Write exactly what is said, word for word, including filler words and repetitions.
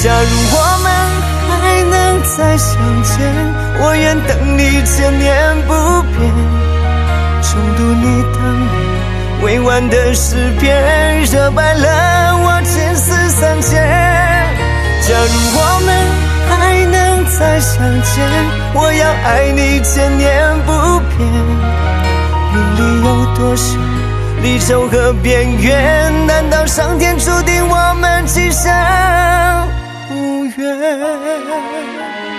假如我们还能再相见，我愿等你千年不变，重读你当年委婉的诗篇，热白了我千丝三千。假如我们还能再相见，我要爱你千年不变。命里有多少离愁和边缘，难道上天注定我们今生无缘？